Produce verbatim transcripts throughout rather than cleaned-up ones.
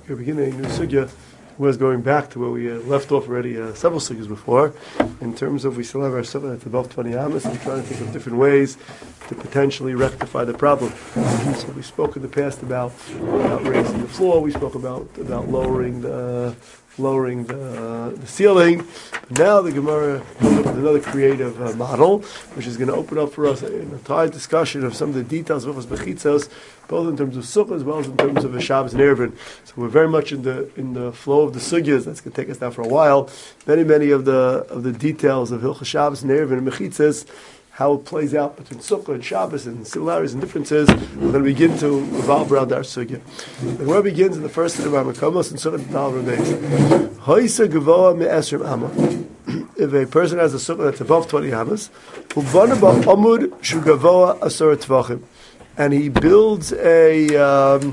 We're beginning a new sugya. Was going back to where we uh, left off already uh, several sugyas before, in terms of we still have our sugyah that's above twenty amas, and we're trying to think of different ways to potentially rectify the problem. So we spoke in the past about, about raising the floor. We spoke about about lowering the lowering the, uh, the ceiling. But now the Gemara comes up with another creative uh, model, which is going to open up for us an entire discussion of some of the details of bechitzos, both in terms of sukkah as well as in terms of Shabbos and Erevin. So we're very much in the in the flow of the sugyas. That's going to take us now for a while. Many many of the of the details of Hilchos Shabbos and Erevin and mechitzos, how it plays out between sukkah and Shabbos and similarities and differences, we're going to begin to revolve around our sugya. The Gemara begins in the first of the Ramakomos and Sukkah Dal Rameis. Hoisa Gavoa Me'esrim Amma. If a person has a sukkah that's above twenty amas, Uvanaba Amud Shugavoa Asar Tvachim, and he builds a um,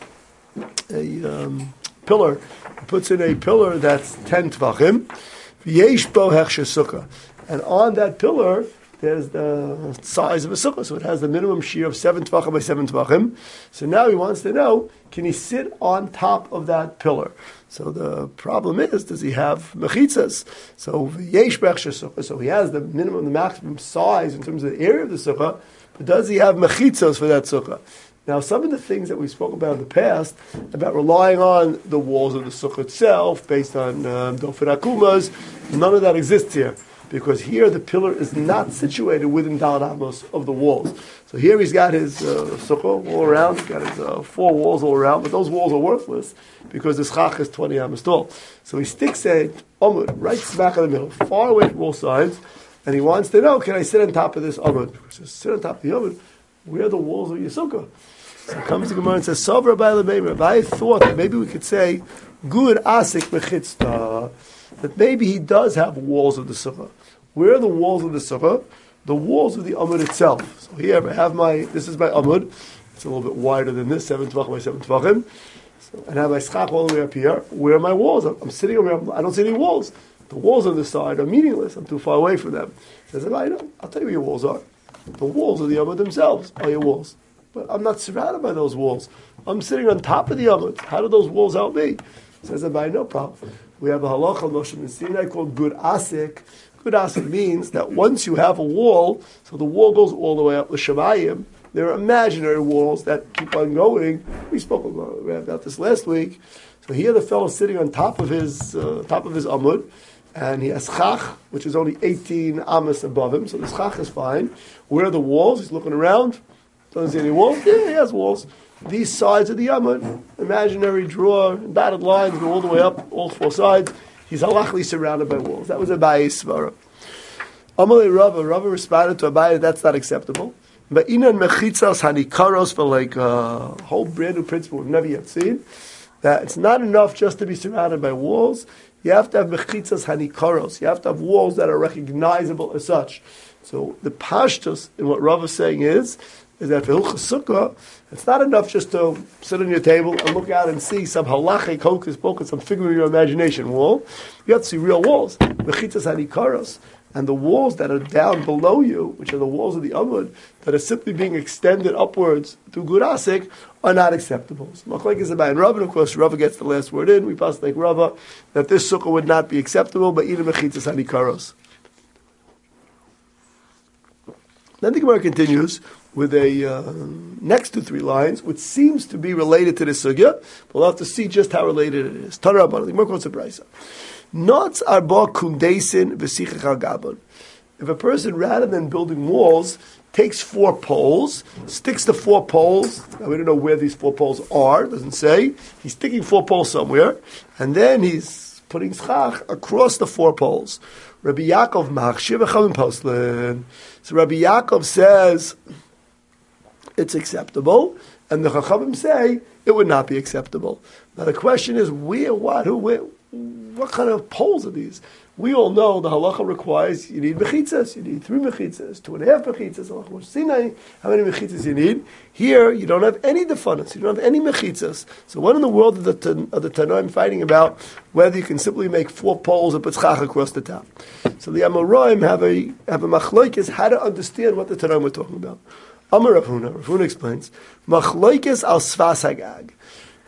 a um, pillar, he puts in a pillar that's ten tvachim, V'yesh bo hechsher sukkah, and on that pillar there's the size of a sukkah, so it has the minimum shear of seven tvachim by seven tvachim. So now he wants to know, can he sit on top of that pillar? So the problem is, does he have mechitzas? So yesh bechsher sukkah, so he has the minimum, the maximum size in terms of the area of the sukkah, but does he have mechitzas for that sukkah? Now, some of the things that we spoke about in the past, about relying on the walls of the sukkah itself, based on um, dofen akumas, none of that exists here. Because here the pillar is not situated within Daled Amos of the walls. So here he's got his uh, sukkah all around, he's got his uh, four walls all around, but those walls are worthless because the schach is twenty amos tall. So he sticks a amud right smack in the middle, far away from all sides, and he wants to know, can I sit on top of this amud? Because to sit on top of the amud, where are the walls of your sukkah? So comes the Gemara and says, Sav Rabbi Lemeir, Rabbi thought that maybe we could say, good asik mechitzta, that maybe he does have walls of the sukkah. Where are the walls of the sukkah? The walls of the amud itself. So here I have my, this is my amud. It's a little bit wider than this, seven tvachim by seven tvachim. So, and I have my schach all the way up here. Where are my walls? I'm, I'm sitting over here, I don't see any walls. The walls on the side are meaningless. I'm too far away from them. He says, I know, I'll tell you where your walls are. The walls of the amud themselves are your walls. But I'm not surrounded by those walls. I'm sitting on top of the amud. How do those walls help me? He says, no problem. We have a halacha of Moshe ben Sinai called Gud Asik. Gud Asik means that once you have a wall, so the wall goes all the way up the Shemayim, there are imaginary walls that keep on going. We spoke about this last week. So here the fellow is sitting on top of his uh, top of his amud, and he has chach, which is only eighteen amas above him, so the chach is fine. Where are the walls? He's looking around. Doesn't see any walls? Yeah, he has walls. These sides of the amud, imaginary drawer, dotted lines go all the way up, all four sides. He's halachically surrounded by walls. That was Abaye's svara. Amalei Rava, Rava responded to Abaye, that's not acceptable. But inan mechitzas hanikaros, for like a whole brand new principle we've never yet seen, that it's not enough just to be surrounded by walls. You have to have mechitzas hanikaros. You have to have walls that are recognizable as such. So the pashtus in what Rava is saying is, is that for Hilchos Sukkah, it's not enough just to sit on your table and look out and see some halachic hocus pocus, some figure of your imagination wall. You have to see real walls. Mechitzas hanikaros. And the walls that are down below you, which are the walls of the amud, that are simply being extended upwards to Gud Asik, are not acceptable. So Machlekes is about in Rava, and of course Rava gets the last word in. We pass like Rava, that this sukkah would not be acceptable, but even mechitzas hanikaros. Then the Gemara continues with a uh, next to three lines, which seems to be related to the sugya, but we'll have to see just how related it is. Tana Rabbanan, the Gemara quotes a brayso. Not arba kundesin v'sichach al gabon. If a person, rather than building walls, takes four poles, sticks the four poles, now we don't know where these four poles are, it doesn't say, he's sticking four poles somewhere, and then he's putting schach across the four poles. Rabbi Yaakov machshir v'chavim poslen. So Rabbi Yaakov says it's acceptable, and the Chachamim say it would not be acceptable. Now the question is, where, what, who, where, what kind of poles are these? We all know the halacha requires you need mechitzas, you need three mechitzas, two and a half mechitzas. Halacha Moshe Sinai, how many mechitzas you need? Here you don't have any defanas, you don't have any mechitzas. So what in the world are the are the Tanoim fighting about whether you can simply make four poles and put schach across the top? So the Amoraim have a have a machlokes how to understand what the Tanoim were talking about. Amar Rav Huna, Rav Huna explains, machlokes al svas hagag.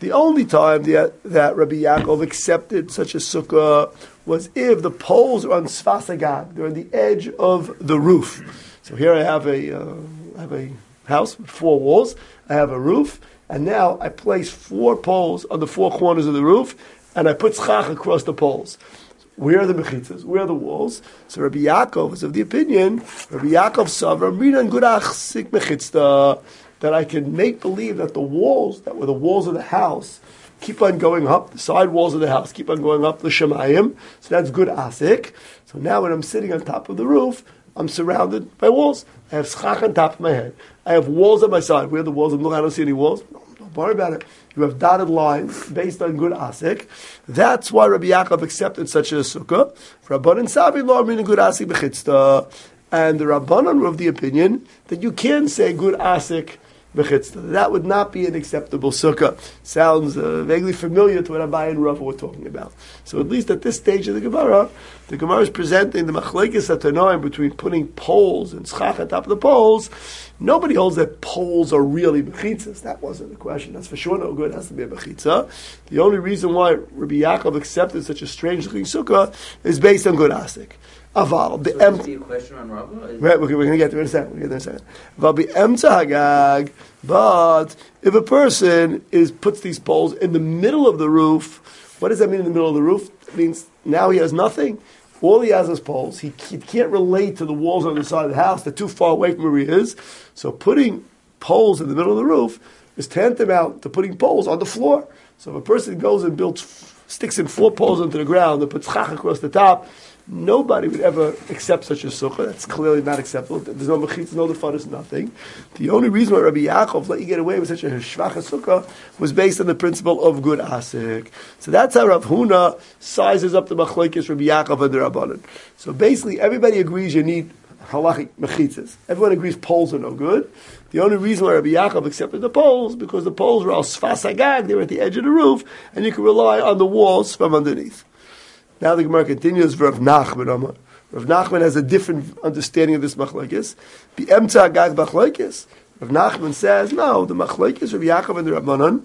The only time that, that Rabbi Yaakov accepted such a sukkah was if the poles are on Sfas Hagag. They're on the edge of the roof. So here I have a, uh, I have a house with four walls. I have a roof. And now I place four poles on the four corners of the roof, and I put schach across the poles. Where are the mechitzas? Where are the walls? So Rabbi Yaakov is of the opinion, Rabbi Yaakov Savra, Minan Gurach Sik Mechitzta, that I can make believe that the walls, that were the walls of the house, keep on going up, the side walls of the house keep on going up the Shemayim, so that's good asik. So now when I'm sitting on top of the roof, I'm surrounded by walls. I have schach on top of my head. I have walls on my side. Where are the walls? I'm looking, I don't see any walls. No, don't worry about it. You have dotted lines based on good asik. That's why Rabbi Yaakov accepted such a sukkah. Rabbanan Savi lo min good asik bechitzta. And the Rabbanan were of the opinion that you can say good asik bechitzta. That would not be an acceptable sukkah. Sounds uh, vaguely familiar to what Abai and Rav were talking about. So at least at this stage of the Gemara, the Gemara is presenting the machlekes atanoim between putting poles and schach on top of the poles. Nobody holds that poles are really mechitzas. That wasn't the question. That's for sure no good. It has to be a mechitza. The only reason why Rabbi Yaakov accepted such a strange looking sukkah is based on good asik. Aval, the so em- is the question on Rava? Right, we're, we're going to get there in a second. We're going to get there in a second. Aval be emtza hagag. But if a person is puts these poles in the middle of the roof, what does that mean in the middle of the roof? It means now he has nothing. All he has is poles. He, he can't relate to the walls on the side of the house. They're too far away from where he is. So putting poles in the middle of the roof is tantamount to putting poles on the floor. So if a person goes and builds, sticks in four poles into the ground and puts chach across the top, nobody would ever accept such a sukkah. That's clearly not acceptable. There's no mechitz, no lefanis, nothing. The only reason why Rabbi Yaakov let you get away with such a shvacha sukkah was based on the principle of good asik. So that's how Rav Huna sizes up the machlekes Rabbi Yaakov and the Rabbanan. So basically, everybody agrees you need halachic mechitzas. Everyone agrees poles are no good. The only reason why Rabbi Yaakov accepted the poles because the poles were al sfas hagag, they were at the edge of the roof, and you could rely on the walls from underneath. Now the Gemara continues, Rav Nachman Amar. Rav Nachman has a different understanding of this machlekes. Be emtza hagag machlekes. Rav Nachman says, no, the machlekes Rabbi Yaakov and the Rabbanan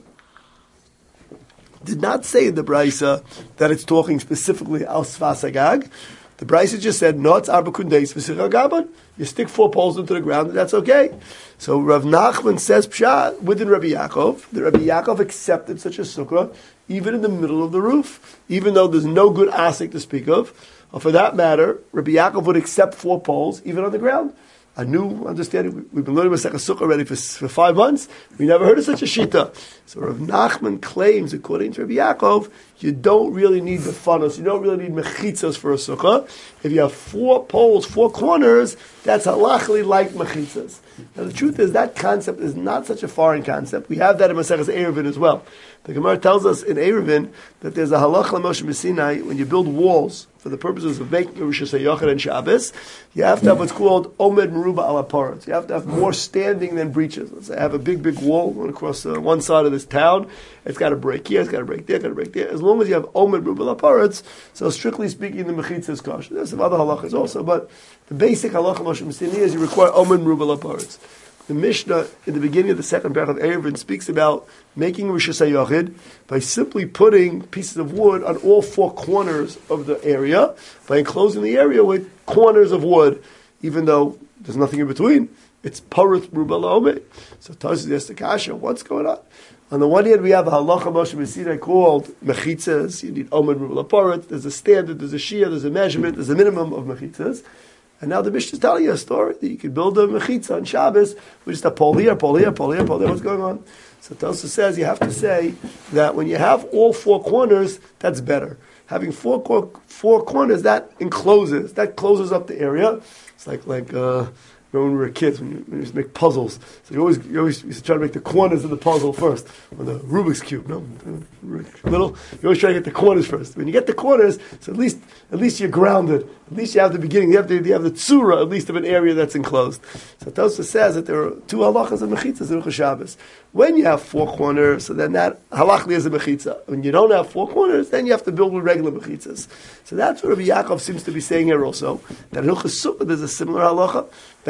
did not say in the Brisa that it's talking specifically al sfas hagag. The Brisa just said, no, it's arba kundeis v'sirah gaban. You stick four poles into the ground, and that's okay. So Rav Nachman says, pshat, within Rabbi Yaakov, the Rabbi Yaakov accepted such a sukkah, even in the middle of the roof, even though there's no good asik to speak of. Or for that matter, Rabbi Yaakov would accept four poles, even on the ground. A new understanding. We've been learning Masechah Sukkah already for, for five months. We never heard of such a shita. So Rav Nachman claims, according to Rabbi Yaakov, you don't really need the funnels. You don't really need mechitzas for a sukkah. If you have four poles, four corners, that's halachically like mechitzas. Now the truth is that concept is not such a foreign concept. We have that in Masechah Eruvin as well. The Gemara tells us in Eruvin that there's a halacha l'Moshe Messinai when you build walls for the purposes of making Rosh Hashanah and Shabbos, you have to have what's called Omed Meruba al Aparat. You have to have more standing than breaches. Let's say I have a big, big wall going across uh, one side of this town. It's got to break here, it's got to break there, it's got to break there. As long as you have Omed Meruba al Aparat, so strictly speaking, the Mechitza is kosher. There's some other halachas also, but the basic halacha Moshe Messinai is you require Omed Meruba al Aparat. The Mishnah, in the beginning of the second paragraph of Eruvin, speaks about making Rosh Hashanah by simply putting pieces of wood on all four corners of the area, by enclosing the area with corners of wood, even though there's nothing in between. It's Paruth Merubah La'omed. So Tarsus asks the Kasha, what's going on? On the one hand, we have a halacha Moshe Messinai called mechitzas. You need Omed Merubah La'paret. There's a standard, there's a shia, there's a measurement, there's a minimum of mechitzas. And now the Mishnah is telling you a story that you can build a mechitza on Shabbos with just a pole here, pole here, pole here, pole there. What's going on? So Tosa says you have to say that when you have all four corners, that's better. Having four cor- four corners, that encloses, that closes up the area. It's like like uh, when we were kids, when you, when you used to make puzzles. So you always you always used to try to make the corners of the puzzle first. Or the Rubik's Cube, no? Little, you always try to get the corners first. When you get the corners, so at least at least you're grounded. At least you have the beginning. You have the, you have the tzura, at least of an area that's enclosed. So Tosfos says that there are two halachas of mechitzas in Rosh Shabbos. When you have four corners, so then that halachli is a mechitza. When you don't have four corners, then you have to build with regular mechitzas. So that's what Rabbi Yaakov seems to be saying here also. That in Hilchos Sukkah there's a similar halacha. That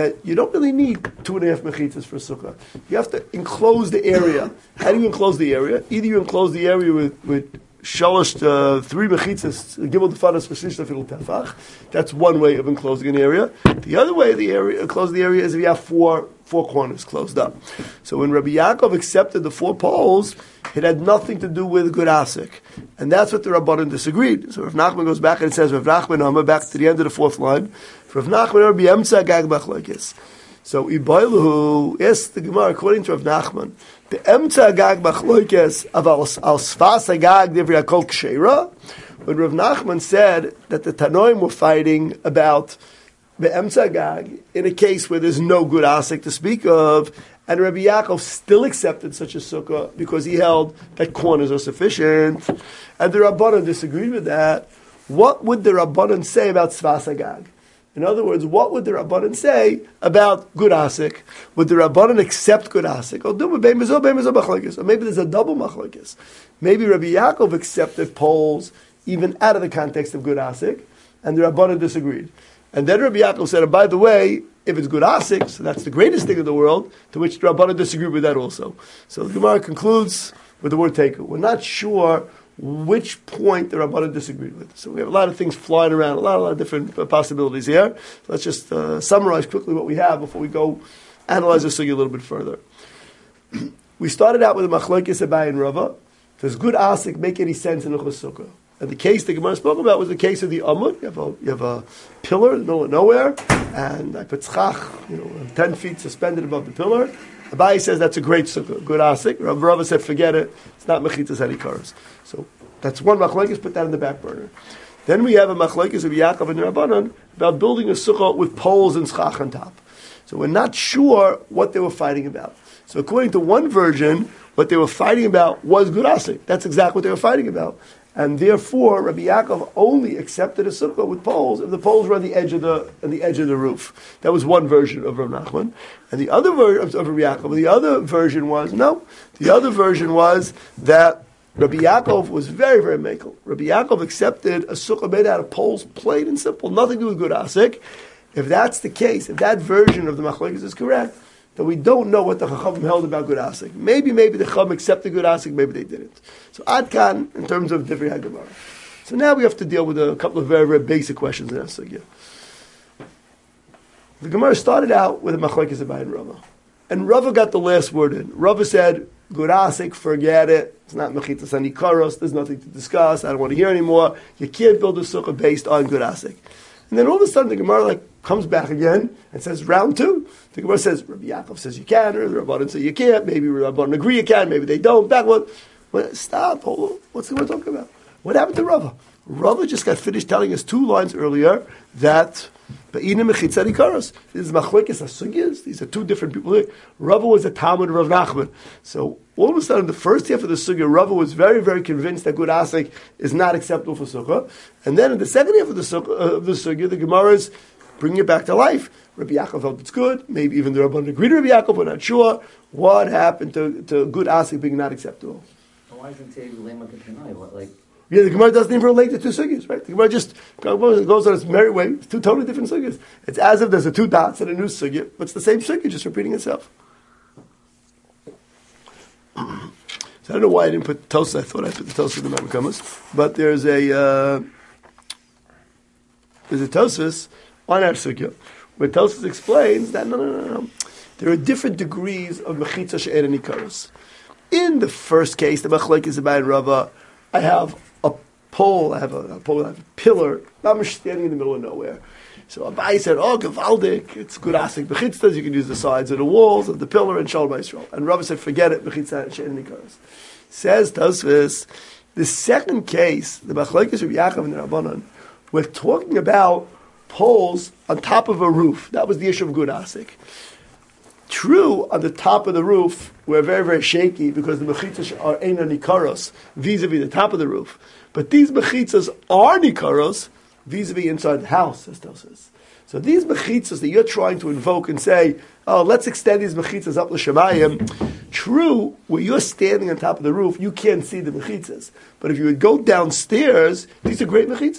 that you don't really need two and a half mechitzas for sukkah. You have to enclose the area. How do you enclose the area? Either you enclose the area with, with shalosh, uh, three mechitzas, gimel defadas v'shlish tefil tefach. That's one way of enclosing an area. The other way of the area, enclose the area is if you have four four corners closed up. So when Rabbi Yaakov accepted the four poles, it had nothing to do with good asik. And that's what the Rabbanan disagreed. So Rav Nachman goes back and says, Rav Nachman Hama, back to the end of the fourth line, Rav Nachman Hama, b'yemtza gag machlokes. So Iboiluhu, yes, the Gemara, according to Rav Nachman, the emtza gag machlokes of al sfas gag divrei kol kshera, when Rav Nachman said that the Tanoim were fighting about the emtza gag in a case where there's no good asik to speak of, and Rabbi Yaakov still accepted such a sukkah because he held that corners are sufficient, and the Rabbanan disagreed with that. What would the Rabbanan say about Sfas Agag? In other words, what would the Rabbanan say about good asik? Would the Rabbanan accept good asik? Or maybe there's a double machlokes. Maybe Rabbi Yaakov accepted poles even out of the context of good asik, and the Rabbanan disagreed. And then Rabbi Yaakov said, and by the way, if it's good asik, so that's the greatest thing in the world, to which the Rabbanan disagreed with that also. So the Gemara concludes with the word teku. We're not sure which point the Rabbanan disagreed with. So we have a lot of things flying around, a lot, a lot of different uh, possibilities here. So let's just uh, summarize quickly what we have before we go analyze the sugi a little bit further. We started out with a machlokes Abai and Rava. Does good asik make any sense in a sukkah? And the case the Gemara spoke about was the case of the Amud. You have a, you have a pillar in the middle of nowhere, and I put tzchach, you know, ten feet suspended above the pillar. Abai says that's a great sukkah, good asik. Rav Rava said, forget it, it's not mechitzas hadikaros. So that's one machlokes, put that in the back burner. Then we have a machlokes of Yaakov and Rabbanan about building a sukkah with poles and tzchach on top. So we're not sure what they were fighting about. So according to one version, what they were fighting about was good asik. That's exactly what they were fighting about. And therefore, Rabbi Yaakov only accepted a sukkah with poles if the poles were on the edge of the on the edge of the roof. That was one version of Rav Nachman, and the other version of Rabbi Yaakov. The other version was no. The other version was that Rabbi Yaakov was very very mekel. Rabbi Yaakov accepted a sukkah made out of poles, plain and simple, nothing to do with good asik. If that's the case, if that version of the machlokes is correct, that we don't know what the Chachamim held about good asik. Maybe, maybe the Chacham accepted good asik, maybe they didn't. So Ad Kan, in terms of Divrei HaGemara. So now we have to deal with a couple of very, very basic questions in our sugya. The Gemara started out with a machlokes Abai and Rava. And Rava got the last word in. Rava said, good asik, forget it. It's not mechitzas hanikaros. There's nothing to discuss. I don't want to hear anymore. You can't build a sukkah based on good asik. And then all of a sudden the Gemara like comes back again and says round two. The Gemara says Rabbi Yaakov says you can, or the Rabbanan say you can't. Maybe Rabbanan agree you can, maybe they don't. Back what? Well, stop. Hold on. What's the Gemara talking about? What happened to Rava? Rava just got finished telling us two lines earlier that Ba'ina mechitza dikaros. This is machlokes hasugyas. These are two different people here. Rava was a Talmud of Rav Nachman. So all of a sudden, the first half of the sugya, Rava was very, very convinced that good asik is not acceptable for sukkah. And then in the second half of the sukkah, uh, of the sugya, the Gemara is bringing it back to life. Rabbi Yaakov felt it's good. Maybe even the Rabbanan agreed to Rabbi Yaakov. We're not sure what happened to, to good asik being not acceptable. Why doesn't it say lema k'tanai? What like? Yeah, the Gemara doesn't even relate to two sugyas, right? The Gemara just goes on its merry way. It's two totally different sugyas. It's as if there's a two dots and a new sugya, but it's the same sugya, just repeating itself. So I don't know why I didn't put Tosa. I thought I put the Tosa in the Mamakumas. But there's a uh, there's a Tosas on our sugya where Tosas explains that no, no, no, no. There are different degrees of mechitza she'er and ikaros. In the first case, the machlokes Abai and Rava, I have a pole, I have a, a pole, I have a pillar, I'm standing in the middle of nowhere. So Abai said, oh, gevaldik, it's good asik bechitzas, you can use the sides of the walls of the pillar and Shalom Yisrael. And Rava said, forget it, bechitza she'er and ikaros. Says Tosfos, the second case, the machlokes of Yaakov and the Rabbanan, we're talking about poles on top of a roof. That was the issue of good asik. True, on the top of the roof, we're very, very shaky because the mechitzas are eina nikaros vis-a-vis the top of the roof. But these mechitzas are nikaros vis-a-vis inside the house, as Tosfos. So these mechitzas that you're trying to invoke and say, oh, let's extend these mechitzas up l'shamayim. True, where you're standing on top of the roof, you can't see the mechitzas. But if you would go downstairs, these are great mechitzas.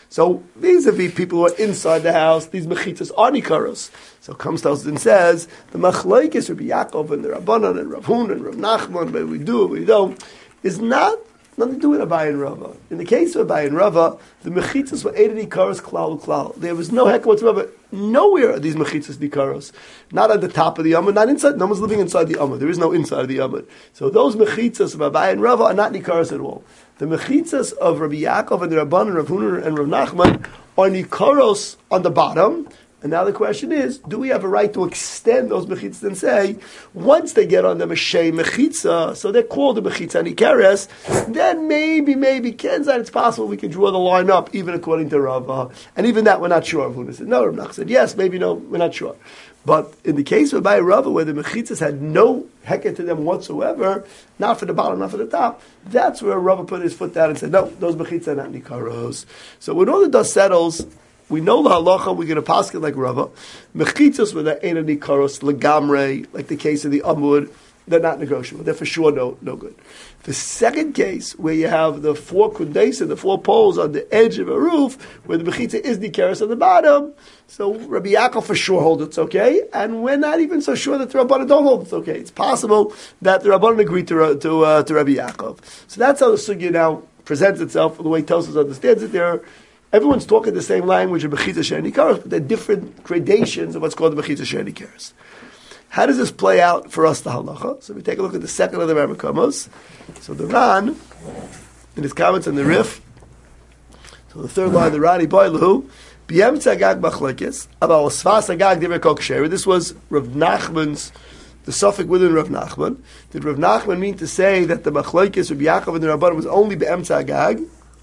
So vis-a-vis people who are inside the house, these mechitzas are nikaros. So comes to us and says, the machlokes Rabbi Yaakov and the Rabbanan and Rav Hun and Rav Nachman, whether we do it, we don't, is not nothing to do with Abai and Rava. In the case of Abai and Rava, the mechitzas were eight nikaros klal klal. There was no heck whatsoever. Nowhere are these mechitzas nikaros. Not at the top of the Amud, not inside. No one's living inside the Amud. There is no inside of the Amud. So those mechitzas of Abai and Rava are not nikaros at all. The mechitzas of Rabbi Yaakov and the Rabban and Rav Hun and Rav Nachman are nikaros on the bottom. And now the question is, do we have a right to extend those mechitzas and say, once they get on the Meshei mechitza, so they're called the mechitza nikeres, then maybe, maybe, Kenzai, it's possible we can draw the line up, even according to Rava. And even that, we're not sure. Rav Huna said, no, Rav Nach said, yes, maybe no, we're not sure. But in the case of Abai Rava, where the mechitzas had no heket to them whatsoever, not for the bottom, not for the top, that's where Rava put his foot down and said, no, those mechitzas are not nikaros. So when all the dust settles, we know the halacha, we're going to pass it like Rava. Mechitzos with the ain't nikaros legamre, like the case of the Amud, they're not negotiable. They're for sure no, no good. The second case, where you have the four kundes and the four poles on the edge of a roof, where the mechitzah is nikaros on the bottom, so Rabbi Yaakov for sure holds it's okay, and we're not even so sure that the Rabbanan don't hold it's okay. It's possible that the Rabbanan agree to to, uh, to Rabbi Yaakov. So that's how the sugya now presents itself, the way Tosfos understands it there. Everyone's talking the same language of Mechitza She'en Nikaros, but there are different gradations of what's called the Mechitza She'en Nikaros. How does this play out for us, the halacha? So we take a look at the second of the Rambam. So the Ran, in his comments on the Rif, so the third line, the Rani Boilu, B'yemtza Agag Machlekes, Abal Sfas Agag Divrei Kol Ksheira. This was Rav Nachman's, the suffix within Rav Nachman. Did Rav Nachman mean to say that the Machlekes of Yaakov and the Rabbanan was only B'yemtza Agag?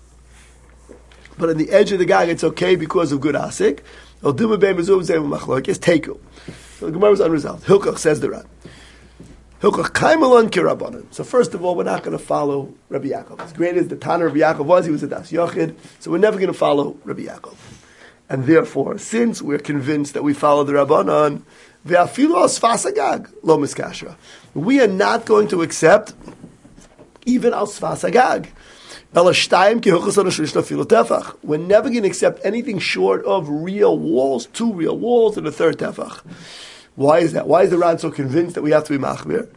But on the edge of the gag, it's okay because of good asik. It's teku. So the Gemara was unresolved. Hilkach says the Ran. Hilkach kaimalon kirabanan. So first of all, we're not going to follow Rabbi Yaakov. As great as the Tanner of Rabbi Yaakov was, he was a Das Yochid. So we're never going to follow Rabbi Yaakov. And therefore, since we're convinced that we follow the Rabbanan, ve'afilu al sfas agag lo miskashra. We are not going to accept even al sfas agag. We're never going to accept anything short of real walls, two real walls, and a third tefach. Why is that? Why is the Ran so convinced that we have to be machmir?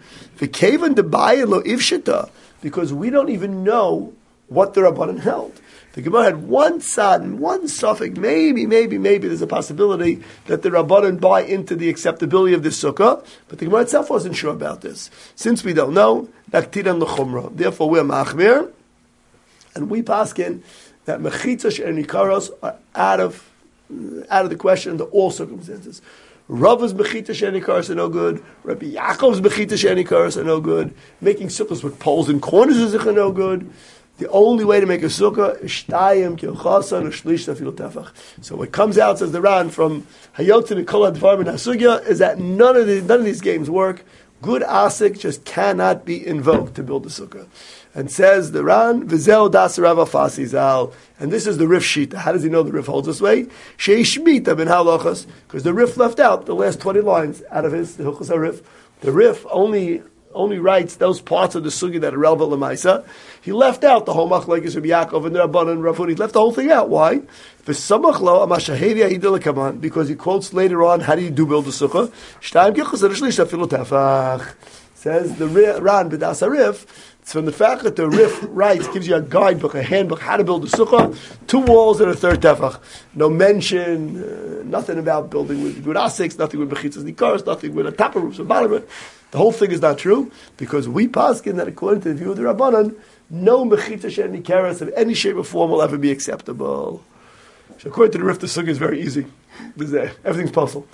Because we don't even know what the Rabbanan held. The Gemara had one side and one suffix. Maybe, maybe, maybe there's a possibility that the Rabbanan buy into the acceptability of this sukkah, but the Gemara itself wasn't sure about this. Since we don't know, naktiran l'chumra. Therefore, we're machmir. And we paskin that mechitza she'en nikaros are out of out of the question under all circumstances. Rava's mechitza she'en nikaros are no good. Rabbi Yaakov's mechitza she'en nikaros are no good. Making sukkahs with poles and corners is no good. The only way to make a sukkah is shtayim kilchasan or shlish tefillah tefach. So what comes out, says the Ran, from Hayot and Kol Advar and Hasugya, is that none of the, none of these games work. Good asik just cannot be invoked to build a sukkah. And says the Ran, V'zeo das Rav Afasi zal. And this is the Rif Shita. How does he know the Rif holds this way? Sheish Shmita ben halachas. Because the Rif left out the last twenty lines out of his Hilchos HaRif. The Rif only only writes those parts of the sugi that are relevant l'maisa. He left out the whole machlekes Rabbi Yaakov and the Rabbanan and Rav Huna. He left the whole thing out. Why? V'samach lo amashahevi ahidil kaman. Because he quotes later on, how do you do build a sukkah? Shtayim kichas adashlish afilu tefach. Says the Ran b'das HaRif. It's from the fact that the Rif writes, gives you a guidebook, a handbook, how to build a sukkah, two walls and a third tefach. No mention, uh, nothing about building with good asiks, nothing with mechitzas nikaros, nothing with a top of roofs and bottom of it. The whole thing is not true, because we paskin that according to the view of the Rabbanan, no mechitzas she'en nikaros of any shape or form will ever be acceptable. So according to the Rif, the sukkah is very easy. Everything's possible.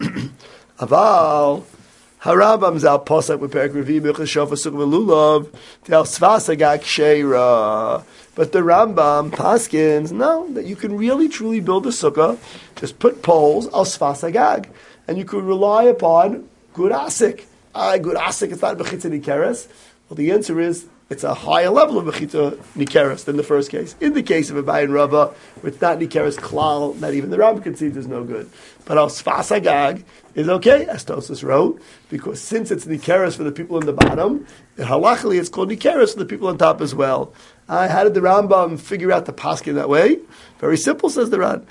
Aval, Harambam zal posak with Perak Revi Milchas Shofar Sukkah Lulav Tel Svas Agag Sheira. But the Rambam paskins no that you can really truly build a sukkah. Just put poles al Svas Agag, and you could rely upon good asik. Ah, good asik. It's not bechitza nikeres. Well, the answer is it's a higher level of bechitza nikeres than the first case. In the case of Abai and Rava, where it's not nikeres klal, not even the Rambam concedes is no good. But al Svas Agag is okay, as Tosfos wrote, because since it's nikeres for the people in the bottom, halachically it's called nikeres for the people on top as well. Uh, how did the Rambam figure out the paskin that way? Very simple, says the Ran.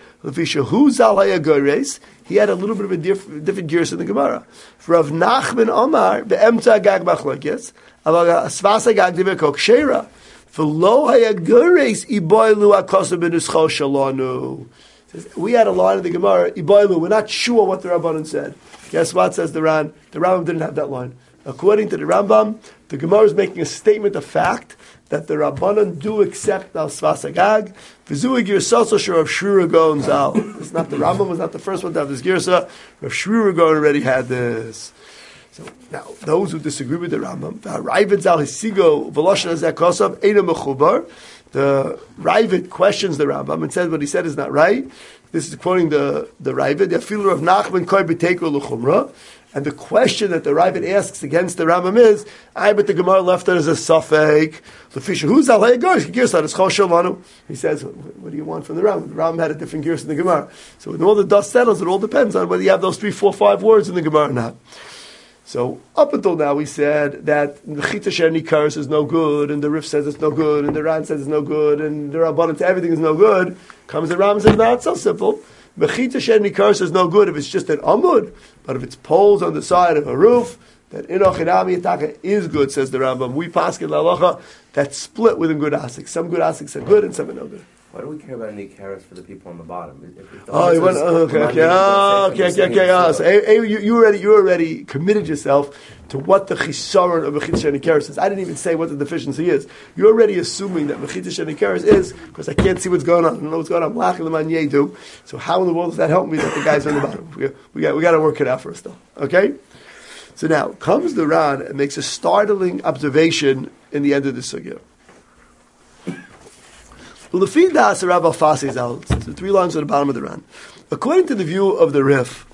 He had a little bit of a diff- different gears in the Gemara. For Rav Nachman Omar, be'emtza gag machlokes, aber svasa gag divekok sheira. For lo hayagures iboilu akosa b'nuschol shalonu. We had a line in the Gemara, iboilu. We're not sure what the Rabbanan said. Guess what? Says the Ran. The Rambam didn't have that line. According to the Rambam, the Gemara is making a statement of fact that the Rabbanan do accept al svasa gag. V'zu girsaso shel Rav Shira Gaon zal. It's not the Rambam was not the first one to have this girsa. Rav Shira Gaon already had this. So now those who disagree with the Rambam, the Ravid zal hisigo v'loshen hazeh kosav eina mechubar. The Ravid questions the Rambam and says what he said is not right. This is quoting the the Ravid. Yafilu Rav Nachman koi b'teiko l'chumra. And the question that the Ravid asks against the Rambam is, I but the Gemara left it as a suffix. Who's al hayagorish? Girsat chol shalanu. He says, what do you want from the Rambam? The Rambam had a different gears in the Gemara. So when all the dust settles, it all depends on whether you have those three, four, five words in the Gemara or not. So up until now, we said that the Chita Sher Nikaris is no good, and the Rif says it's no good, and the Ran says it's no good, and the Rabbanan says everything is no good. Comes the Rambam and says, no, it's so simple. Mechita Sher Nikaris is no good if it's just an amud, but if it's poles on the side of a roof, that inochinami ataka is good, says the Rambam. We paskin la'alacha that's split within good asics. Some good asics are good and some are no good. Why do we care about any carrots for the people on the bottom? If, if the oh, you want, okay, okay, oh, okay, okay, okay, okay. So, hey, you, you already, you already committed yourself to what the chisaron of Mechita Sher Nikaris is. I didn't even say what the deficiency is. You're already assuming that Mechita Sher Nikaris is because I can't see what's going on. I don't know what's going on. I'm lacking the man yedu. So how in the world does that help me that the guys are on the bottom? We, we got, we got to work it out for us, though. Okay. So now comes the Ran and makes a startling observation in the end of the sugya. The three lines at the bottom of the Ran. According to the view of the Rif,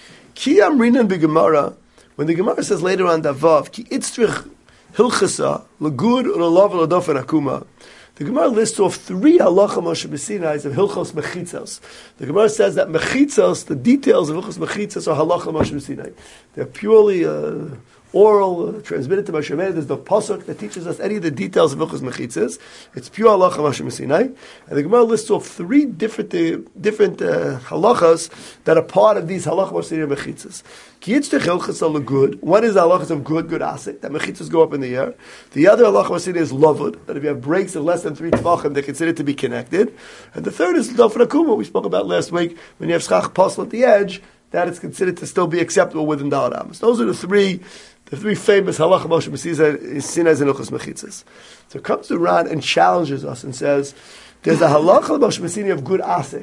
Ki Amrinan b'Gemara, when the Gemara says later on Davav, Ki Itzrich Hilchasa, Lagud Ulalav Uladofen Akuma, the Gemara lists off three halacha Moshe B'Sinai of Hilchos Mechitzos. The Gemara says that Mechitzos, the details of Hilchos Mechitzos are halacha Moshe B'Sinai. They're purely uh, oral, uh, transmitted to Moshe Rabbeinu. There's no pasuk that teaches us any of the details of Hilchos Mechitzos. It's pure halacha Moshe B'Sinai. And the Gemara lists off three different uh, different uh, halachas that are part of these halacha Moshe B'Sinai Mechitzos. Ki Yitztech Hilchos are good. One is halachas of good, good asik, that Mechitzos go up in the air. The other halacha Moshe B'Sinai is lavud, that if you have breaks of less than three tvachim, they're considered to be connected. And the third is Dofen Akuma, we spoke about last week, when you have schach pasel at the edge, that it's considered to still be acceptable within Daled Amos. Those are the three The three famous halacha Moshe B'Sinai and Hilchos Mechitzos. So it comes to Ran and challenges us and says, there's a halacha Moshe B'Sinai of good asik.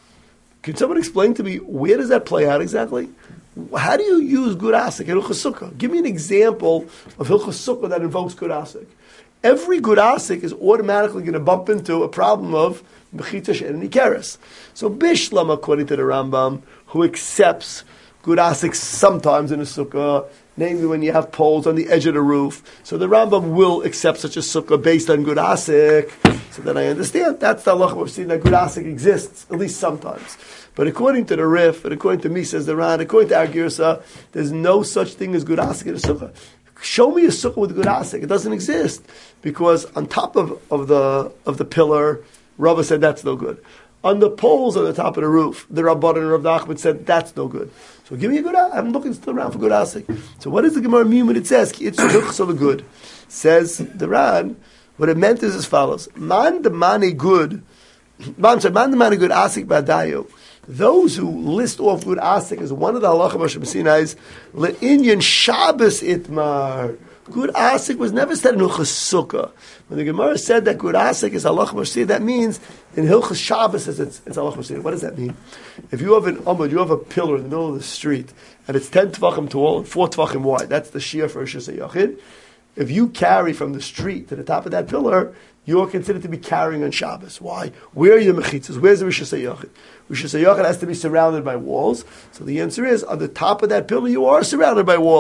Can someone explain to me, where does that play out exactly? How do you use good asik in Hilchos Sukkah? Give me an example of Hilchos Sukkah that invokes good asik. Every good asik is automatically going to bump into a problem of Mechita Sher Nikaris. So Bishlam, according to the Rambam, who accepts good asik sometimes in a sukkah, namely when you have poles on the edge of the roof. So the Rambam will accept such a sukkah based on good asik. So then I understand that's the halacha we've seen that good asik exists, at least sometimes. But according to the Rif, and according to me, says the Ran, according to our Girsa, there's no such thing as good asik in a sukkah. Show me a sukkah with good asik. It doesn't exist. Because on top of, of the of the pillar, Rava said that's no good. On the poles on the top of the roof, the Rabban and Rav Nachman said that's no good. So give me a good asik. I'm looking still around for good asik. So what does the Gemara mean when it says it's so good? Says the Ran, what it meant is as follows: Man the mani good, man the mani good asik badayo. Those who list off good asik as one of the halacha Moshe B'Sinai is le'inyan Shabbos itmar. Good asik was never said in Hilchos Sukkah. When the Gemara said that good asik is halacha Moshe, that means in Hilchos Shabbos it's, it's halacha Moshe. What does that mean? If you have an amud, you have a pillar in the middle of the street, and it's ten tvachim tall and four tvachim wide. That's the shia for Rosh Hashanah. If you carry from the street to the top of that pillar, you're considered to be carrying on Shabbos. Why? Where are your mechitzas? Where's the Rosh Hashanah? Rosh Hashanah has to be surrounded by walls. So the answer is, on the top of that pillar, you are surrounded by walls.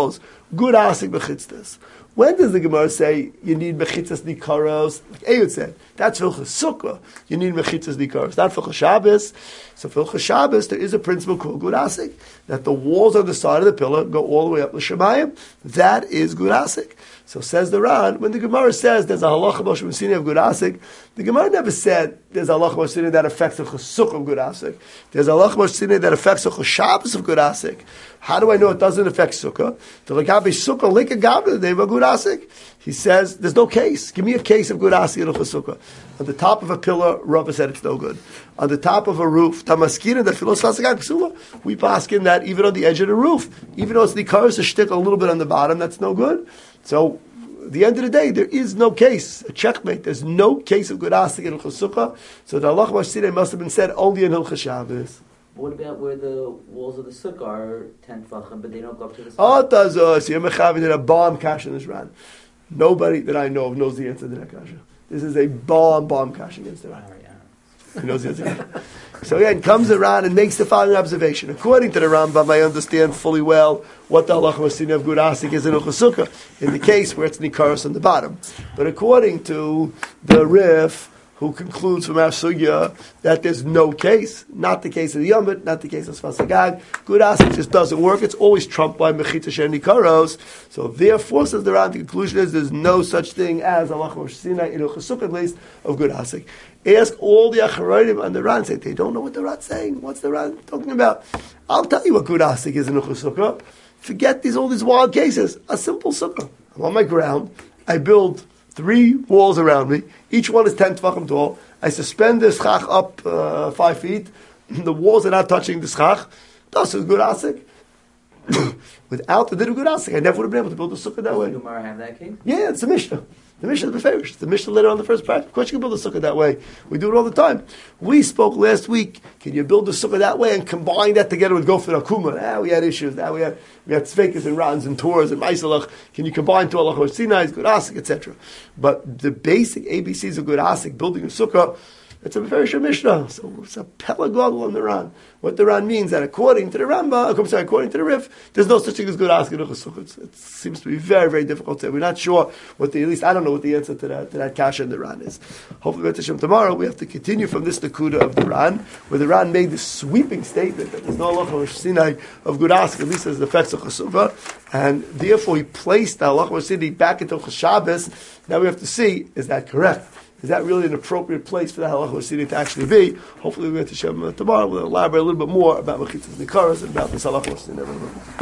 good asik bechitztas. When does the Gemara say you need mechitzas nikaros? Like Eyud said, that's Hilchas Sukkah. You need mechitzas nikaros. Not for Shabbos. So for Hilchas Shabbos, there is a principle called good asik, that the walls on the side of the pillar go all the way up to Shemayim. That is good asik. So says the Ran, when the Gemara says there's a halacha b'shemsini of good asik, the Gemara never said there's a halacha b'shemsini that affects the chesuk of good asik. There's a halacha b'shemsini that affects the Shabbos of good asik. How do I know it doesn't affect sukkah? The legabe sukkah like a gabla they have a good asik. He says there's no case. Give me a case of good asik in a sukkah. On the top of a pillar, Rava said it's no good. On the top of a roof, tamaskina that filos fasagag psula. We pass in that even on the edge of the roof, even though it's the karas a shtick a little bit on the bottom, that's no good. So, at the end of the day, there is no case, a checkmate. There's no case of good asik in Hilchos Sukkah. So the halacha b'shtinei must have been said only in Hilchos Shabbos. What about where the walls of the sukkah are ten tefachim, but they don't go up to the sukkah? Oh, does us? You're mechavin in a bomb kash in this Ran. Nobody that I know of knows the answer to that kasha. This is a bomb bomb kash against the Ran. He knows the answer. So again, comes the Ran and makes the following observation. According to the Rambam, I understand fully well what the halacha b'shtinei of good asik is in Hilchos Sukkah, in the case where it's nikaros on the bottom. But according to the Rif, who concludes from our sugya that there's no case, not the case of the Yom, not the case of Sfas Hagag, good asik just doesn't work. It's always trumped by Mechitza Shen Nikaros. So therefore, says the Ran, the conclusion is there's no such thing as halacha b'shtinei in Hilchos Sukkah, at least, of good asik. Ask all the Acharonim on the Ran, say they don't know what the Ran's saying. What's the Ran talking about? I'll tell you what good asik is in Hilchos Sukkah. Forget these all these wild cases. A simple sukkah. I'm on my ground. I build three walls around me. Each one is ten tefachim tall. I suspend the schach up uh, five feet. The walls are not touching the schach. That's a good asik. Without the din of good asik, I never would have been able to build a sukkah that Does way. the Gemara have that case? Yeah, it's a Mishnah. The Mishnah is Beferish. The Mishnah later on the first part. Of course you can build a sukkah that way. We do it all the time. We spoke last week. Can you build a sukkah that way and combine that together with Gofer Akuma? Ah, we had issues. Now we had we had Tzvekas and Rans and Tours and Maisalach. Can you combine to Allah Sinai, good asik, et cetera. But the basic A B Cs of good asik, building a sukkah, it's a very short Mishnah. So it's a pelagogel on the Ran. What the Ran means that according to the Rambam, I'm sorry, according to the Rif, there's no such thing as good asik in Hilchos. It seems to be very, very difficult to say. We're not sure what the, at least I don't know what the answer to that, to that kasha in the Ran is. Hopefully, tomorrow we have to continue from this Nakuda of the Ran, where the Ran made this sweeping statement that there's no halacha Sinai of good asik, at least as the effects of Chasuvah, and therefore he placed the halacha Sinai back into Shabbos. Now we have to see, is that correct? Is that really an appropriate place for the halacha b'shtinei to actually be? Hopefully we'll get to Shem tomorrow. We'll elaborate a little bit more about mechitzas nikaros and about this halacha b'shtinei.